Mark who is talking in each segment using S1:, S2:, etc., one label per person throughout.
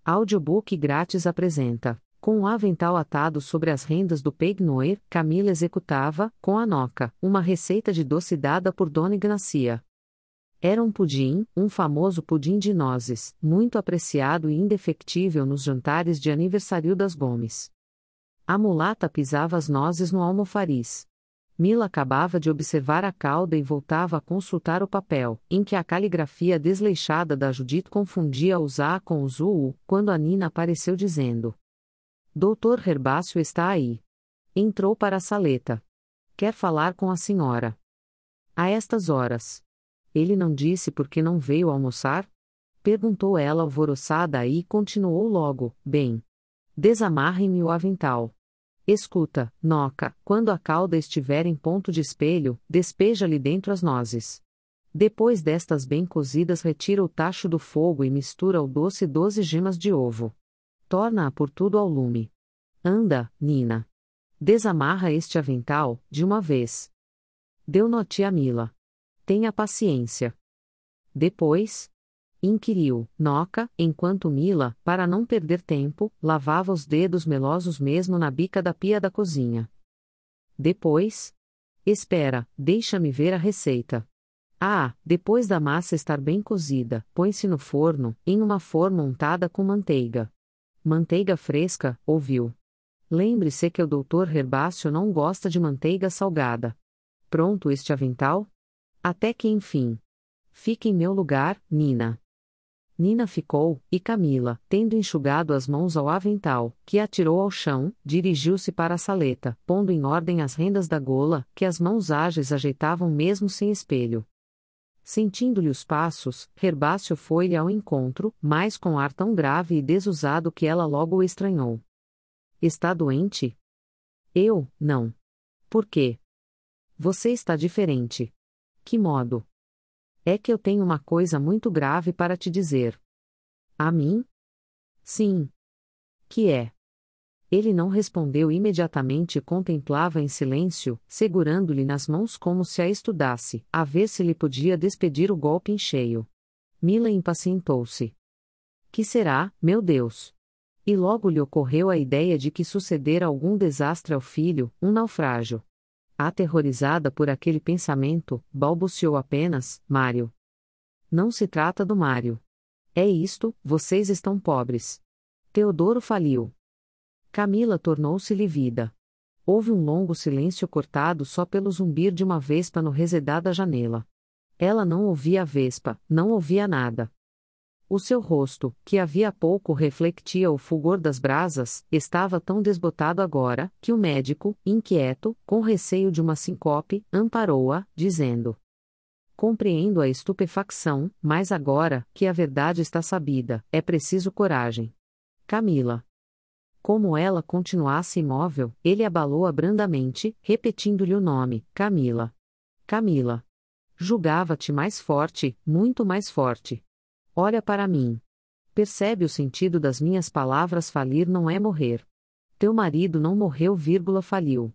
S1: Audiobook grátis apresenta. Com o avental atado sobre as rendas do Peg Noir, Camila executava, com a Noca, uma receita de doce dada por Dona Ignacia. Era um pudim, um famoso pudim de nozes, muito apreciado e indefectível nos jantares de aniversário das Gomes. A mulata pisava as nozes no almofariz. Mila acabava de observar a cauda e voltava a consultar o papel, em que a caligrafia desleixada da Judith confundia os A com os UU, quando a Nina apareceu dizendo: Doutor Herbácio está aí. Entrou para a saleta. Quer falar com a senhora. A estas horas. Ele não disse por que não veio almoçar? Perguntou ela alvoroçada e continuou logo: Bem. Desamarre-me o avental. Escuta, Noca, quando a cauda estiver em ponto de espelho, despeja-lhe dentro as nozes. Depois destas bem cozidas retira o tacho do fogo e mistura ao doce 12 gemas de ovo. Torna-a por tudo ao lume. Anda, Nina. Desamarra este avental, de uma vez. Deu note a Mila. Tenha paciência. Depois? Inquiriu Noca, enquanto Mila, para não perder tempo, lavava os dedos melosos mesmo na bica da pia da cozinha. Depois? Espera, deixa-me ver a receita. Depois da massa estar bem cozida, põe-se no forno, em uma forma untada com manteiga. Manteiga fresca, ouviu? Lembre-se que o Dr. Herbácio não gosta de manteiga salgada. Pronto este avental? Até que enfim. Fique em meu lugar, Nina. Nina ficou, e Camila, tendo enxugado as mãos ao avental, que atirou ao chão, dirigiu-se para a saleta, pondo em ordem as rendas da gola, que as mãos ágeis ajeitavam mesmo sem espelho. Sentindo-lhe os passos, Herbácio foi-lhe ao encontro, mas com ar tão grave e desusado que ela logo o estranhou. Está doente? Eu, não. Por quê? Você está diferente. Que modo? É que eu tenho uma coisa muito grave para te dizer. A mim? Sim. Que é? Ele não respondeu imediatamente e contemplava em silêncio, segurando-lhe nas mãos como se a estudasse, a ver se lhe podia despedir o golpe em cheio. Mila impacientou-se. Que será, meu Deus? E logo lhe ocorreu a ideia de que sucedera algum desastre ao filho, um naufrágio. Aterrorizada por aquele pensamento, balbuciou apenas: Mário. Não se trata do Mário. É isto, vocês estão pobres. Teodoro faliu. Camila tornou-se lívida. Houve um longo silêncio cortado só pelo zumbir de uma vespa no resedar da janela. Ela não ouvia a vespa, não ouvia nada. O seu rosto, que havia pouco refletia o fulgor das brasas, estava tão desbotado agora, que o médico, inquieto, com receio de uma sincope, amparou-a, dizendo: Compreendo a estupefacção, mas agora, que a verdade está sabida, é preciso coragem. Camila. Como ela continuasse imóvel, ele abalou-a brandamente, repetindo-lhe o nome: Camila. Camila. Julgava-te mais forte, muito mais forte. Olha para mim. Percebe o sentido das minhas palavras: falir não é morrer. Teu marido não morreu, faliu.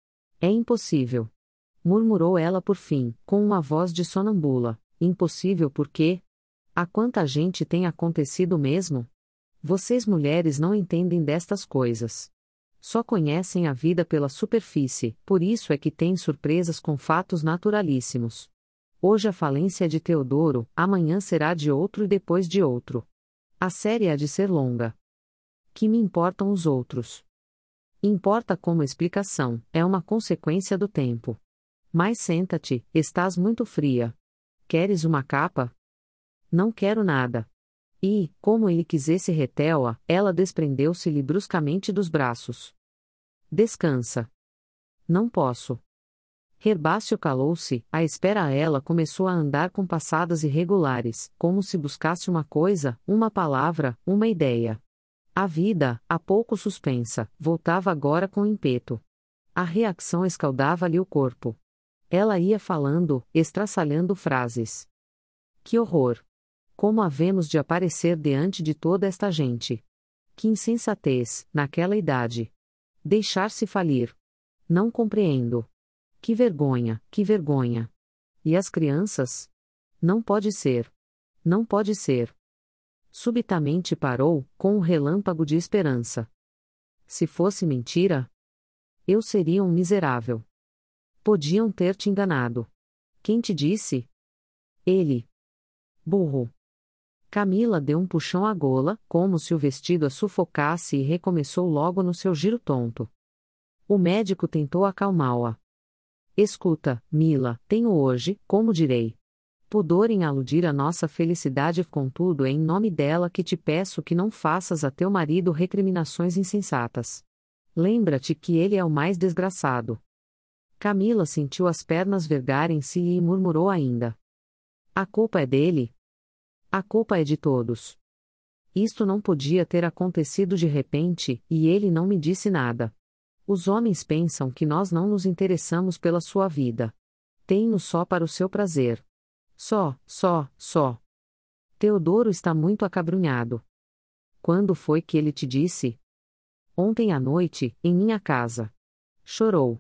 S1: É impossível. Murmurou ela por fim, com uma voz de sonambula. Impossível por quê? A quanta gente tem acontecido mesmo? Vocês mulheres não entendem destas coisas. Só conhecem a vida pela superfície, por isso é que têm surpresas com fatos naturalíssimos. Hoje a falência é de Teodoro, amanhã será de outro e depois de outro. A série há de ser longa. Que me importam os outros? Importa como explicação, é uma consequência do tempo. Mas senta-te, estás muito fria. Queres uma capa? Não quero nada. E, como ele quisesse retê-la, ela desprendeu-se-lhe bruscamente dos braços. Descansa. Não posso. Herbácio calou-se, à espera. Ela começou a andar com passadas irregulares, como se buscasse uma coisa, uma palavra, uma ideia. A vida, há pouco suspensa, voltava agora com ímpeto. A reação escaldava-lhe o corpo. Ela ia falando, estraçalhando frases. Que horror! Como havemos de aparecer diante de toda esta gente? Que insensatez, naquela idade! Deixar-se falir. Não compreendo. Que vergonha, que vergonha. E as crianças? Não pode ser. Não pode ser. Subitamente parou, com um relâmpago de esperança. Se fosse mentira, eu seria um miserável. Podiam ter te enganado. Quem te disse? Ele. Burro. Camila deu um puxão à gola, como se o vestido a sufocasse, e recomeçou logo no seu giro tonto. O médico tentou acalmá-la. Escuta, Mila, tenho hoje, como direi, pudor em aludir à nossa felicidade, contudo é em nome dela que te peço que não faças a teu marido recriminações insensatas. Lembra-te que ele é o mais desgraçado. Camila sentiu as pernas vergarem-se e murmurou ainda. A culpa é dele? A culpa é de todos. Isto não podia ter acontecido de repente, e ele não me disse nada. Os homens pensam que nós não nos interessamos pela sua vida. Tem-nos só para o seu prazer. Só. Teodoro está muito acabrunhado. Quando foi que ele te disse? Ontem à noite, em minha casa. Chorou.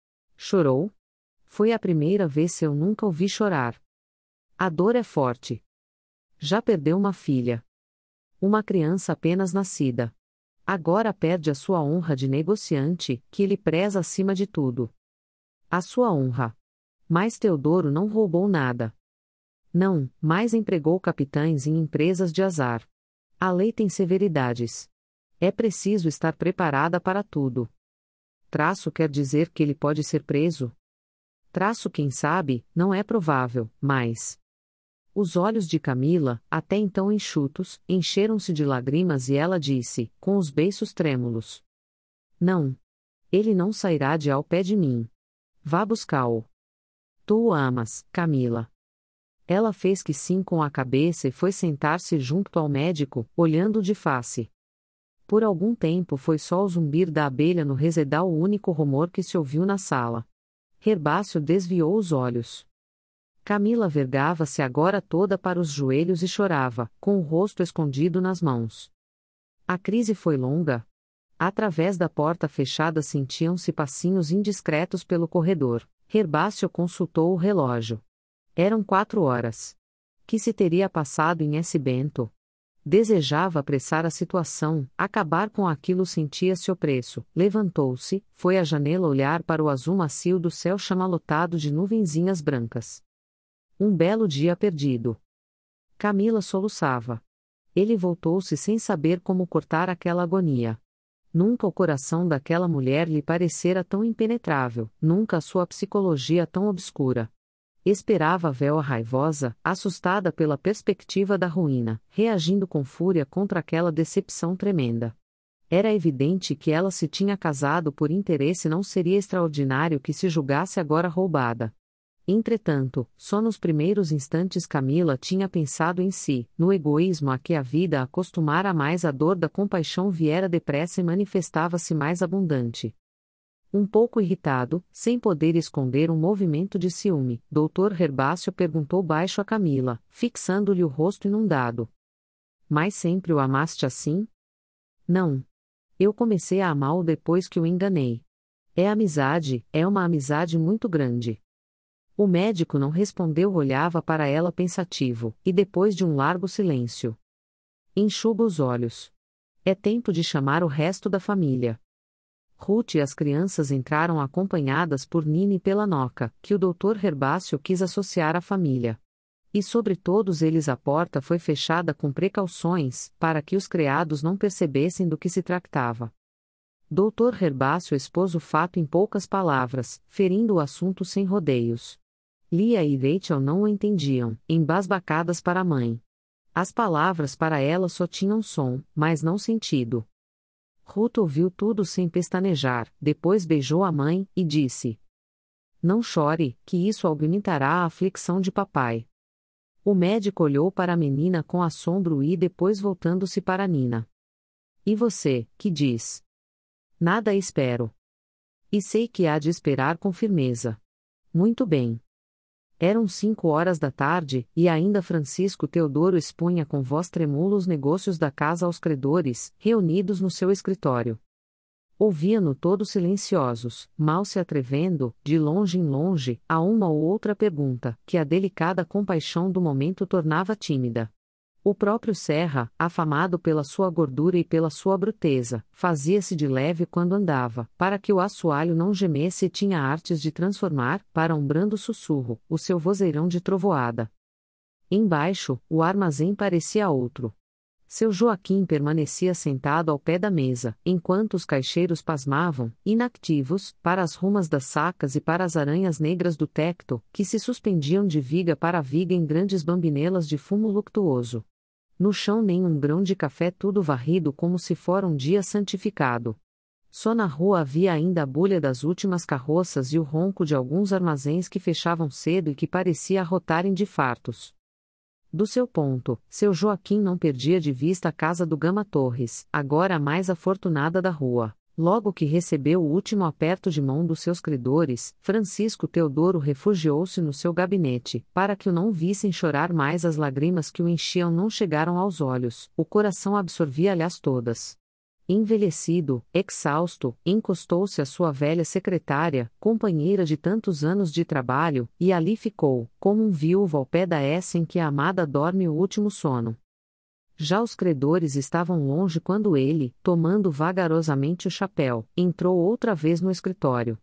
S1: Chorou? Foi a primeira vez, eu nunca o vi chorar. A dor é forte. Já perdeu uma filha. Uma criança apenas nascida. Agora perde a sua honra de negociante, que ele preza acima de tudo. A sua honra. Mas Teodoro não roubou nada. Não, mas empregou capitães em empresas de azar. A lei tem severidades. É preciso estar preparada para tudo. Traço quer dizer que ele pode ser preso? Traço, quem sabe, não é provável, mas... Os olhos de Camila, até então enxutos, encheram-se de lágrimas e ela disse, com os beiços trêmulos. Não. Ele não sairá de ao pé de mim. Vá buscá-lo. Tu o amas, Camila. Ela fez que sim com a cabeça e foi sentar-se junto ao médico, olhando de face. Por algum tempo foi só o zumbir da abelha no resedal o único rumor que se ouviu na sala. Herbácio desviou os olhos. Camila vergava-se agora toda para os joelhos e chorava, com o rosto escondido nas mãos. A crise foi longa. Através da porta fechada sentiam-se passinhos indiscretos pelo corredor. Herbácio consultou o relógio. Eram 4 horas. Que se teria passado em S. Bento? Desejava apressar a situação, acabar com aquilo, sentia-se opresso. Levantou-se, foi à janela olhar para o azul macio do céu chamalotado de nuvenzinhas brancas. Um belo dia perdido. Camila soluçava. Ele voltou-se sem saber como cortar aquela agonia. Nunca o coração daquela mulher lhe parecera tão impenetrável, nunca a sua psicologia tão obscura. Esperava a véu raivosa, assustada pela perspectiva da ruína, reagindo com fúria contra aquela decepção tremenda. Era evidente que ela se tinha casado por interesse, não seria extraordinário que se julgasse agora roubada. Entretanto, só nos primeiros instantes Camila tinha pensado em si, no egoísmo a que a vida a acostumara mais, a dor da compaixão viera depressa e manifestava-se mais abundante. Um pouco irritado, sem poder esconder um movimento de ciúme, Dr. Herbácio perguntou baixo a Camila, fixando-lhe o rosto inundado. Mas sempre o amaste assim? Não. Eu comecei a amá-lo depois que o enganei. É amizade, é uma amizade muito grande. O médico não respondeu, olhava para ela pensativo, e depois de um largo silêncio. Enxuga os olhos. É tempo de chamar o resto da família. Ruth e as crianças entraram acompanhadas por Nina e pela Noca, que o Dr. Herbácio quis associar à família. E sobre todos eles a porta foi fechada com precauções, para que os criados não percebessem do que se tratava. Dr. Herbácio expôs o fato em poucas palavras, ferindo o assunto sem rodeios. Lia e Rachel não o entendiam, embasbacadas para a mãe. As palavras para ela só tinham som, mas não sentido. Ruth ouviu tudo sem pestanejar, depois beijou a mãe, e disse: Não chore, que isso aumentará a aflição de papai. O médico olhou para a menina com assombro e depois voltando-se para Nina. E você, que diz? Nada espero. E sei que há de esperar com firmeza. Muito bem. Eram 5 horas da tarde, e ainda Francisco Teodoro expunha com voz tremula os negócios da casa aos credores, reunidos no seu escritório. Ouvia-no todos silenciosos, mal se atrevendo, de longe em longe, a uma ou outra pergunta, que a delicada compaixão do momento tornava tímida. O próprio Serra, afamado pela sua gordura e pela sua bruteza, fazia-se de leve quando andava, para que o assoalho não gemesse e tinha artes de transformar, para um brando sussurro, o seu vozeirão de trovoada. Embaixo, o armazém parecia outro. Seu Joaquim permanecia sentado ao pé da mesa, enquanto os caixeiros pasmavam, inactivos, para as rumas das sacas e para as aranhas negras do tecto, que se suspendiam de viga para viga em grandes bambinelas de fumo luctuoso. No chão nem um grão de café, tudo varrido como se fora um dia santificado. Só na rua havia ainda a bulha das últimas carroças e o ronco de alguns armazéns que fechavam cedo e que parecia arrotarem de fartos. Do seu ponto, seu Joaquim não perdia de vista a casa do Gama Torres, agora a mais afortunada da rua. Logo que recebeu o último aperto de mão dos seus credores, Francisco Teodoro refugiou-se no seu gabinete, para que o não vissem chorar mais. As lágrimas que o enchiam não chegaram aos olhos, o coração absorvia-lhes todas. Envelhecido, exausto, encostou-se à sua velha secretária, companheira de tantos anos de trabalho, e ali ficou, como um viúvo ao pé da essa em que a amada dorme o último sono. Já os credores estavam longe quando ele, tomando vagarosamente o chapéu, entrou outra vez no escritório.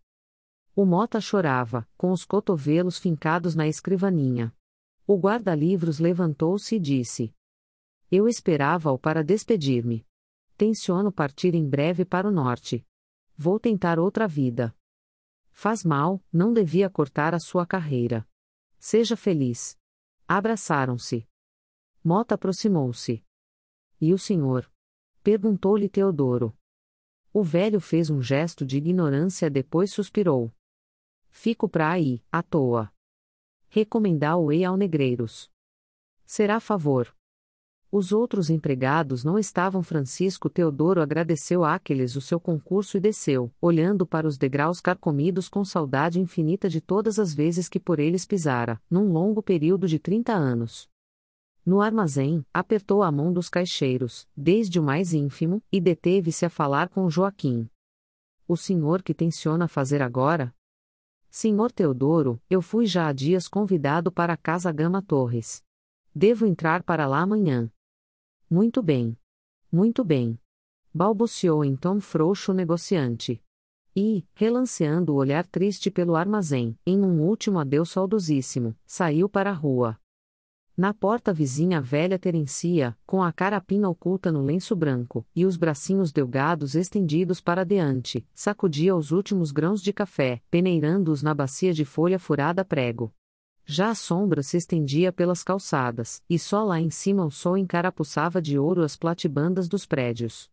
S1: O Mota chorava, com os cotovelos fincados na escrivaninha. O guarda-livros levantou-se e disse: Eu esperava-o para despedir-me. Tenciono partir em breve para o norte. Vou tentar outra vida. Faz mal, não devia cortar a sua carreira. Seja feliz. Abraçaram-se. Mota aproximou-se. E o senhor? Perguntou-lhe Teodoro. O velho fez um gesto de ignorância, depois suspirou. Fico pra aí, à toa. Recomendá-o-ei ao Negreiros. Será favor. Os outros empregados não estavam. Francisco Teodoro agradeceu àqueles o seu concurso e desceu, olhando para os degraus carcomidos com saudade infinita de todas as vezes que por eles pisara, num longo período de 30 anos. No armazém, apertou a mão dos caixeiros, desde o mais ínfimo, e deteve-se a falar com Joaquim. O senhor que tenciona fazer agora? Senhor Teodoro, eu fui já há dias convidado para a Casa Gama Torres. Devo entrar para lá amanhã. Muito bem. Muito bem. Balbuciou em tom frouxo o negociante. E, relanceando o olhar triste pelo armazém, em um último adeus saudosíssimo, saiu para a rua. Na porta vizinha a velha Terencia, com a carapinha oculta no lenço branco, e os bracinhos delgados estendidos para diante, sacudia os últimos grãos de café, peneirando-os na bacia de folha furada a prego. Já a sombra se estendia pelas calçadas, e só lá em cima o sol encarapuçava de ouro as platibandas dos prédios.